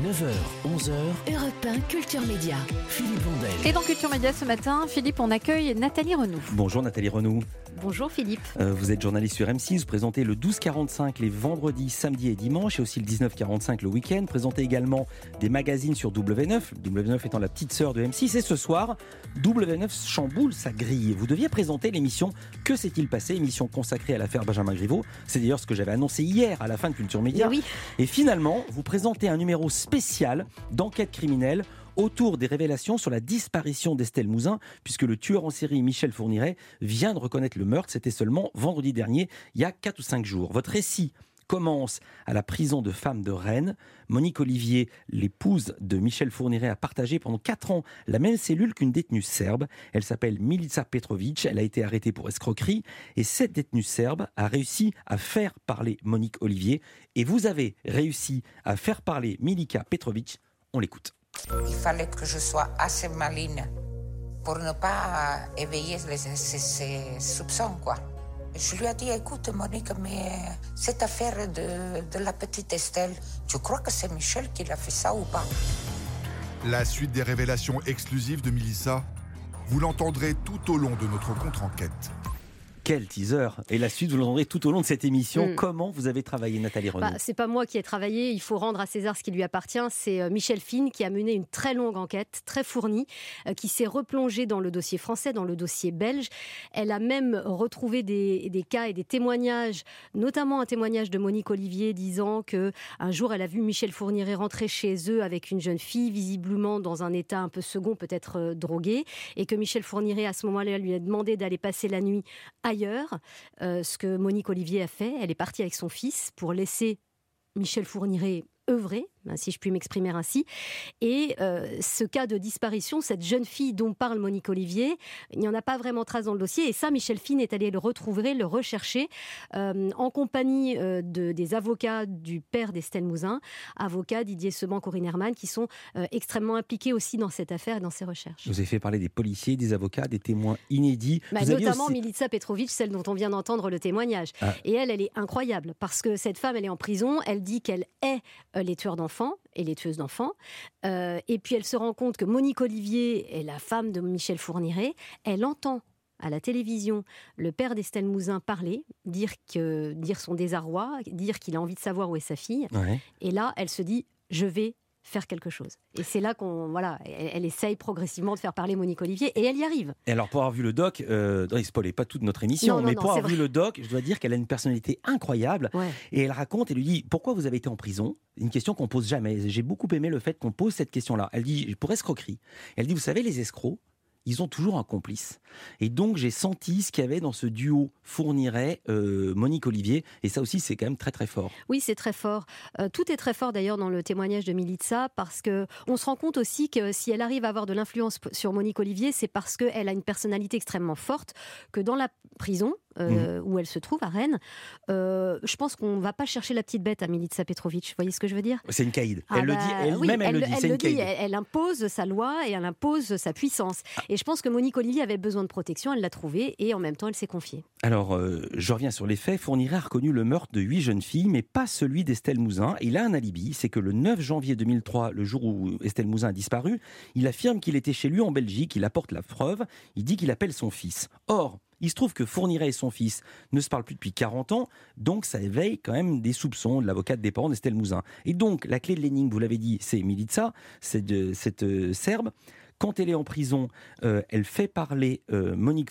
9h, 11h, Europe 1 Culture Média. Philippe Vandel. Et dans Culture Média ce matin, Philippe, on accueille Nathalie Renaud. Bonjour Nathalie Renaud. Bonjour Philippe. Vous êtes journaliste sur M6, vous présentez le 12-45 les vendredis, samedis et dimanches, et aussi le 19-45 le week-end. Présentez également des magazines sur W9, W9 étant la petite sœur de M6. Et ce soir, W9 chamboule sa grille. Vous deviez présenter l'émission Que s'est-il passé, émission consacrée à l'affaire Benjamin Griveaux. C'est d'ailleurs ce que j'avais annoncé hier à la fin de Culture Média. Oui. Et finalement, vous présentez un numéro spécial d'enquête criminelle autour des révélations sur la disparition d'Estelle Mouzin, puisque le tueur en série Michel Fourniret vient de reconnaître le meurtre. C'était seulement vendredi dernier, il y a 4 ou 5 jours. Votre récit commence à la prison de femmes de Rennes. Monique Olivier, l'épouse de Michel Fourniret, a partagé pendant 4 ans la même cellule qu'une détenue serbe. Elle s'appelle Milica Petrovic. Elle a été arrêtée pour escroquerie. Et cette détenue serbe a réussi à faire parler Monique Olivier. Et vous avez réussi à faire parler Milica Petrovic. On l'écoute. Il fallait que je sois assez maligne pour ne pas éveiller ses soupçons, quoi. Je lui ai dit, écoute Monique, mais cette affaire de la petite Estelle, tu crois que c'est Michel qui l'a fait ça ou pas? La suite des révélations exclusives de Milica, vous l'entendrez tout au long de notre contre-enquête. Quel teaser! Et la suite, vous l'entendrez tout au long de cette émission. Comment vous avez travaillé, Nathalie Renaud? C'est pas moi qui ai travaillé, il faut rendre à César ce qui lui appartient. C'est Michel Fine qui a mené une très longue enquête, très fournie, qui s'est replongée dans le dossier français, dans le dossier belge. Elle a même retrouvé des cas et des témoignages, notamment un témoignage de Monique Olivier disant qu'un jour elle a vu Michel Fourniret rentrer chez eux avec une jeune fille, visiblement dans un état un peu second, peut-être drogué, et que Michel Fourniret à ce moment-là lui a demandé d'aller passer la nuit ailleurs, ce que Monique Olivier a fait. Elle est partie avec son fils pour laisser Michel Fourniret œuvrer, si je puis m'exprimer ainsi. Et ce cas de disparition, cette jeune fille dont parle Monique Olivier, il n'y en a pas vraiment trace dans le dossier. Et ça, Michel Fine est allé le retrouver, le rechercher, en compagnie des avocats du père d'Estelle Mouzin, avocats Didier Seban, Corinne Herman, qui sont extrêmement impliqués aussi dans cette affaire et dans ces recherches. Vous avez fait parler des policiers, des avocats, des témoins inédits. Notamment Milica Petrovic, celle dont on vient d'entendre le témoignage. Et elle est incroyable, parce que cette femme, elle est en prison, elle dit qu'elle est les tueurs d'enfants et les tueuses d'enfants. Et puis elle se rend compte que Monique Olivier est la femme de Michel Fourniret. Elle entend à la télévision le père d'Estelle Mouzin parler, dire son désarroi, dire qu'il a envie de savoir où est sa fille. Ouais. Et là, elle se dit, je vais faire quelque chose. Et c'est là elle essaye progressivement de faire parler Monique Olivier, et elle y arrive. Et alors, pour avoir vu le doc, il ne spoilait pas toute notre émission, mais pour avoir vu le doc, je dois dire qu'elle a une personnalité incroyable. Ouais. Et elle raconte, elle lui dit, pourquoi vous avez été en prison? Une question qu'on pose jamais. J'ai beaucoup aimé le fait qu'on pose cette question-là. Elle dit, pour escroquerie. Elle dit, vous savez, les escrocs, ils ont toujours un complice. Et donc, j'ai senti ce qu'il y avait dans ce duo Fourniret, Monique Olivier. Et ça aussi, c'est quand même très, très fort. Oui, c'est très fort. Tout est très fort, d'ailleurs, dans le témoignage de Milica, parce qu'on se rend compte aussi que si elle arrive à avoir de l'influence sur Monique Olivier, c'est parce qu'elle a une personnalité extrêmement forte, que dans la prison, où elle se trouve, à Rennes, je pense qu'on ne va pas chercher la petite bête à Milica Petrovic. Vous voyez ce que je veux dire? C'est une caïd. Elle le dit, elle-même, oui, elle le dit. C'est une caïd. Elle impose sa loi et elle impose sa puissance. Et je pense que Monique Olivier avait besoin de protection, elle l'a trouvée, et en même temps, elle s'est confiée. Alors, je reviens sur les faits. Fourniret a reconnu le meurtre de 8 jeunes filles, mais pas celui d'Estelle Mouzin. Il a un alibi, c'est que le 9 janvier 2003, le jour où Estelle Mouzin a disparu, il affirme qu'il était chez lui en Belgique, il apporte la preuve, il dit qu'il appelle son fils. Or, il se trouve que Fourniret et son fils ne se parlent plus depuis 40 ans, donc ça éveille quand même des soupçons de l'avocate des parents d'Estelle Mouzin. Et donc, la clé de l'énigme, vous l'avez dit, c'est Milica, c'est cette Serbe. Quand elle est en prison, elle fait parler Monique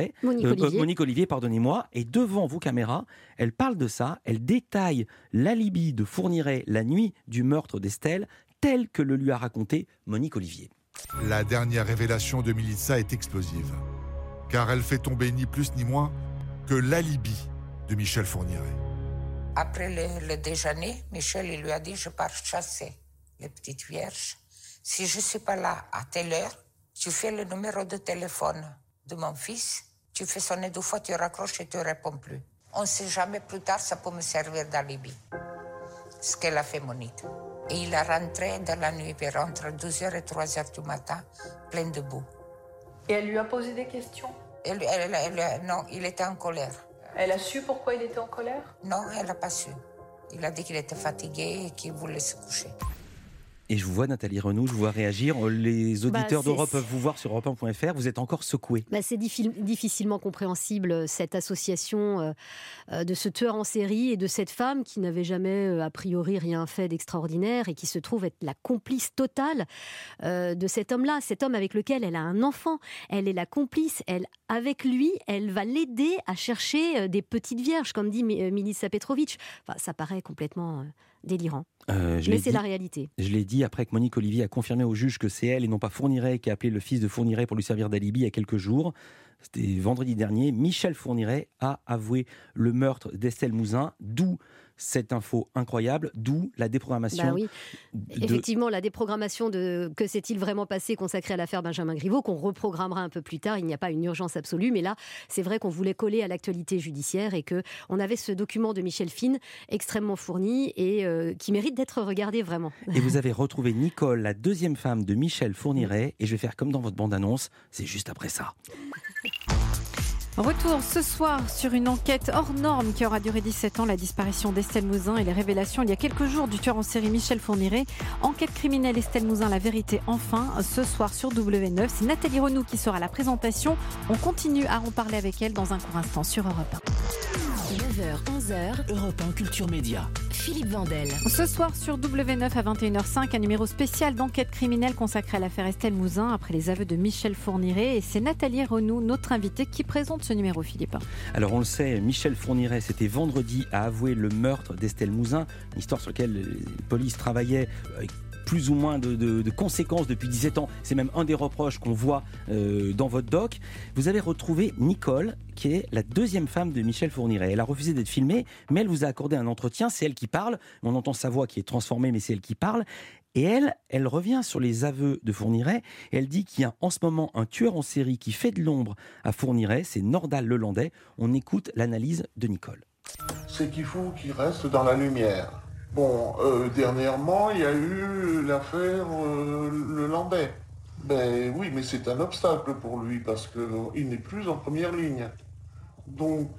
Olivier, pardonnez-moi, et devant vos caméras, elle parle de ça, elle détaille l'alibi de Fourniret la nuit du meurtre d'Estelle, tel que le lui a raconté Monique Olivier. La dernière révélation de Milica est explosive, car elle fait tomber ni plus ni moins que l'alibi de Michel Fourniret. Après le déjeuner, Michel il lui a dit, je pars chasser les petites vierges. Si je ne suis pas là à telle heure, tu fais le numéro de téléphone de mon fils, tu fais sonner 2 fois, tu raccroches et tu ne réponds plus. On ne sait jamais, plus tard, ça peut me servir d'alibi. Ce qu'elle a fait, Monique. Et il est rentré dans la nuit, vers entre 12h et 3h du matin, plein de boue. Et elle lui a posé des questions? Non, il était en colère. Elle a su pourquoi il était en colère? Non, elle n'a pas su. Il a dit qu'il était fatigué et qu'il voulait se coucher. Et je vous vois, Nathalie Renaud, je vous vois réagir. Les auditeurs d'Europe peuvent vous voir sur europe1.fr. Vous êtes encore secoués. C'est difficilement compréhensible, cette association de ce tueur en série et de cette femme qui n'avait jamais, a priori, rien fait d'extraordinaire et qui se trouve être la complice totale de cet homme-là. Cet homme avec lequel elle a un enfant. Elle est la complice. Avec lui, elle va l'aider à chercher des petites vierges, comme dit Milica Petrovic. Ça paraît complètement délirant. Mais c'est la réalité. Je l'ai dit après que Monique Olivier a confirmé au juge que c'est elle et non pas Fourniret qui a appelé le fils de Fourniret pour lui servir d'alibi il y a quelques jours. C'était vendredi dernier. Michel Fourniret a avoué le meurtre d'Estelle Mouzin, d'où cette info incroyable, d'où la déprogrammation. Effectivement, la déprogrammation de Que s'est-il vraiment passé consacrée à l'affaire Benjamin Griveaux, qu'on reprogrammera un peu plus tard. Il n'y a pas une urgence absolue, mais là, c'est vrai qu'on voulait coller à l'actualité judiciaire et qu'on avait ce document de Michel Fine extrêmement fourni et qui mérite d'être regardé vraiment. Et vous avez retrouvé Nicole, la deuxième femme de Michel Fourniret, et je vais faire comme dans votre bande-annonce, c'est juste après ça. Retour ce soir sur une enquête hors norme qui aura duré 17 ans, la disparition d'Estelle Mouzin et les révélations il y a quelques jours du tueur en série Michel Fourniret. Enquête criminelle Estelle Mouzin, la vérité enfin, ce soir sur W9. C'est Nathalie Renaud qui sera à la présentation. On continue à en parler avec elle dans un court instant sur Europe 9h, 11h, Europe 1 Culture Média. Philippe Vandel. 1. Ce soir sur W9 à 21h05, un numéro spécial d'enquête criminelle consacré à l'affaire Estelle Mouzin après les aveux de Michel Fourniret. Et c'est Nathalie Renaud, notre invitée, qui présente ce numéro, Philippe. Alors on le sait, Michel Fourniret, c'était vendredi, a avoué le meurtre d'Estelle Mouzin, une histoire sur laquelle la police travaillait avec plus ou moins de conséquences depuis 17 ans. C'est même un des reproches qu'on voit dans votre doc. Vous avez retrouvé Nicole, qui est la deuxième femme de Michel Fourniret. Elle a refusé d'être filmée, mais elle vous a accordé un entretien. C'est elle qui parle. On entend sa voix qui est transformée, mais c'est elle qui parle. Et elle revient sur les aveux de Fourniret. Et elle dit qu'il y a en ce moment un tueur en série qui fait de l'ombre à Fourniret. C'est Nordal Lelandais. On écoute l'analyse de Nicole. C'est qu'il faut qu'il reste dans la lumière. Bon, dernièrement, il y a eu l'affaire Lelandais. Ben oui, mais c'est un obstacle pour lui parce qu'il n'est plus en première ligne. Donc,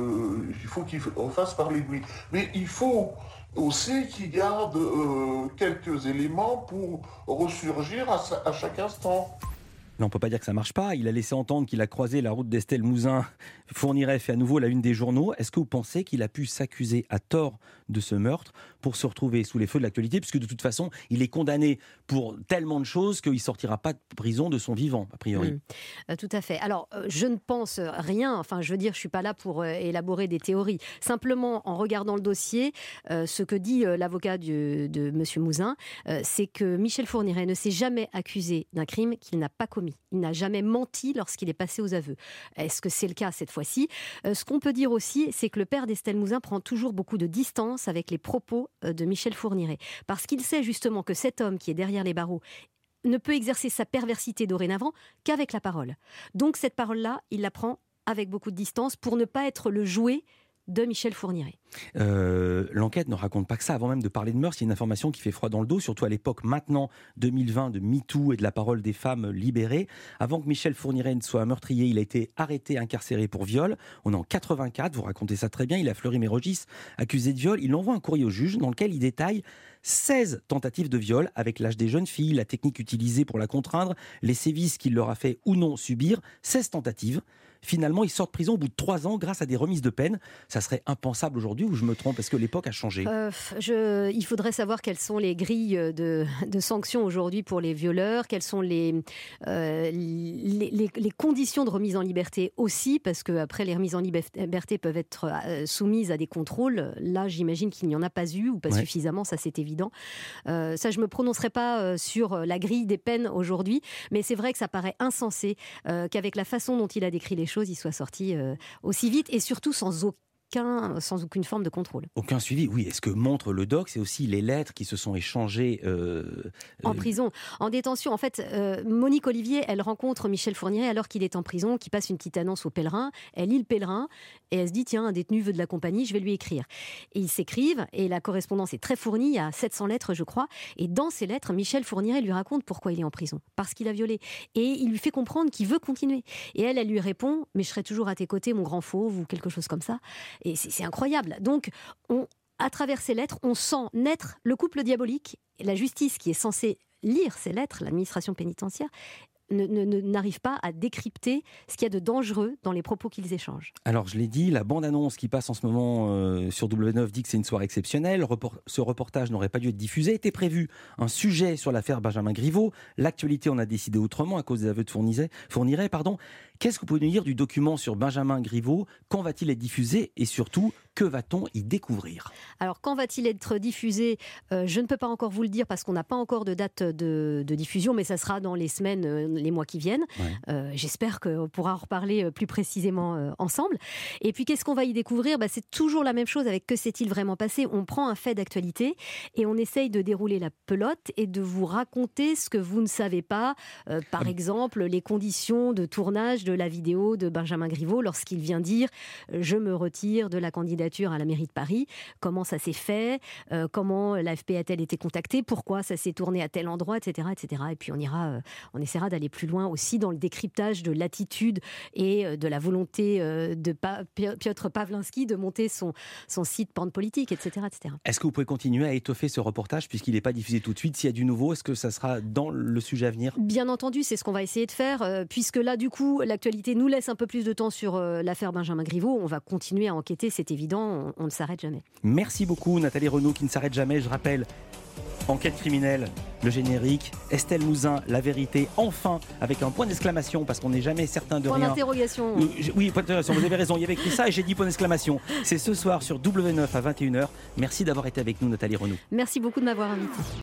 il faut qu'il fasse parler de lui. Mais il faut aussi qu'il garde quelques éléments pour ressurgir à chaque instant. Là, on ne peut pas dire que ça ne marche pas. Il a laissé entendre qu'il a croisé la route d'Estelle Mouzin. Fourniret fait à nouveau la une des journaux. Est-ce que vous pensez qu'il a pu s'accuser à tort de ce meurtre pour se retrouver sous les feux de l'actualité, puisque de toute façon, il est condamné pour tellement de choses qu'il ne sortira pas de prison de son vivant, a priori. Tout à fait. Alors, je ne pense rien. Enfin, je veux dire, je ne suis pas là pour élaborer des théories. Simplement, en regardant le dossier, ce que dit l'avocat de M. Mouzin, c'est que Michel Fourniret ne s'est jamais accusé d'un crime qu'il n'a pas commis. Il n'a jamais menti lorsqu'il est passé aux aveux. Est-ce que c'est le cas cette fois-ci ? Ce qu'on peut dire aussi, c'est que le père d'Estelle Mouzin prend toujours beaucoup de distance avec les propos de Michel Fourniret. Parce qu'il sait justement que cet homme qui est derrière les barreaux ne peut exercer sa perversité dorénavant qu'avec la parole. Donc cette parole-là, il la prend avec beaucoup de distance pour ne pas être le jouet de Michel Fourniret. L'enquête ne raconte pas que ça. Avant même de parler de mœurs, il y a une information qui fait froid dans le dos, surtout à l'époque maintenant 2020 de MeToo et de la parole des femmes libérées. Avant que Michel Fourniret ne soit meurtrier, il a été arrêté, incarcéré pour viol. On est en 84, vous racontez ça très bien. Il a Fleury-Mérogis, accusé de viol. Il envoie un courrier au juge dans lequel il détaille 16 tentatives de viol avec l'âge des jeunes filles, la technique utilisée pour la contraindre, les sévices qu'il leur a fait ou non subir. 16 tentatives. Finalement, il sort de prison au bout de 3 ans grâce à des remises de peine. Ça serait impensable aujourd'hui, ou je me trompe? Est-ce que l'époque a changé? Il faudrait savoir quelles sont les grilles de sanctions aujourd'hui pour les violeurs, quelles sont les conditions de remise en liberté aussi, parce qu'après, les remises en liberté peuvent être soumises à des contrôles. Là, j'imagine qu'il n'y en a pas eu, ou pas suffisamment, ça c'est évident. Ça, je ne me prononcerai pas sur la grille des peines aujourd'hui, mais c'est vrai que ça paraît insensé qu'avec la façon dont il a décrit les choses, il soit sorti aussi vite et surtout sans aucune forme de contrôle. Aucun suivi, oui. Et ce que montre le doc, c'est aussi les lettres qui se sont échangées en prison, en détention. En fait, Monique Olivier, elle rencontre Michel Fourniret alors qu'il est en prison, qui passe une petite annonce au Pèlerin. Elle lit le Pèlerin et elle se dit, tiens, un détenu veut de la compagnie, je vais lui écrire. Et ils s'écrivent et la correspondance est très fournie, il y a 700 lettres, je crois. Et dans ces lettres, Michel Fourniret lui raconte pourquoi il est en prison, parce qu'il a violé. Et il lui fait comprendre qu'il veut continuer. Et elle lui répond, mais je serai toujours à tes côtés, mon grand fauve, ou quelque chose comme ça. Et c'est incroyable. Donc, à travers ces lettres, on sent naître le couple diabolique. Et la justice qui est censée lire ces lettres, l'administration pénitentiaire, n'arrive pas à décrypter ce qu'il y a de dangereux dans les propos qu'ils échangent. Alors je l'ai dit, la bande-annonce qui passe en ce moment sur W9 dit que c'est une soirée exceptionnelle. Ce reportage n'aurait pas dû être diffusé. Était prévu un sujet sur l'affaire Benjamin Griveaux. L'actualité en a décidé autrement à cause des aveux de Fourniret. Qu'est-ce que vous pouvez nous dire du document sur Benjamin Griveaux? Quand va-t-il être diffusé? Et surtout, que va-t-on y découvrir? Alors, quand va-t-il être diffusé? Je ne peux pas encore vous le dire parce qu'on n'a pas encore de date de diffusion, mais ça sera dans les semaines, les mois qui viennent. Ouais. J'espère qu'on pourra en reparler plus précisément ensemble. Et puis, qu'est-ce qu'on va y découvrir? C'est toujours la même chose avec Que s'est-il vraiment passé? On prend un fait d'actualité et on essaye de dérouler la pelote et de vous raconter ce que vous ne savez pas. Par exemple, les conditions de tournage de la vidéo de Benjamin Griveaux lorsqu'il vient dire « Je me retire de la candidature à la mairie de Paris ». Comment ça s'est fait? Comment l'AFP a-t-elle été contactée? Pourquoi ça s'est tourné à tel endroit, etc., etc. Et puis on essaiera d'aller plus loin aussi dans le décryptage de l'attitude et de la volonté de Piotr Pawlinski de monter son site Pente Politique, etc., etc. Est-ce que vous pouvez continuer à étoffer ce reportage puisqu'il n'est pas diffusé tout de suite? S'il y a du nouveau, est-ce que ça sera dans le sujet à venir? Bien entendu, c'est ce qu'on va essayer de faire, puisque là, du coup, l'actualité nous laisse un peu plus de temps sur l'affaire Benjamin Griveaux. On va continuer à enquêter, c'est évident, on ne s'arrête jamais. Merci beaucoup Nathalie Renaud qui ne s'arrête jamais, je rappelle. Enquête criminelle, le générique, Estelle Mouzin, La vérité, enfin, avec un point d'exclamation, parce qu'on n'est jamais certain de rien. Point d'interrogation. Oui, point d'interrogation, vous avez raison, il y avait écrit ça et j'ai dit point d'exclamation. C'est ce soir sur W9 à 21h. Merci d'avoir été avec nous Nathalie Renaud. Merci beaucoup de m'avoir invité.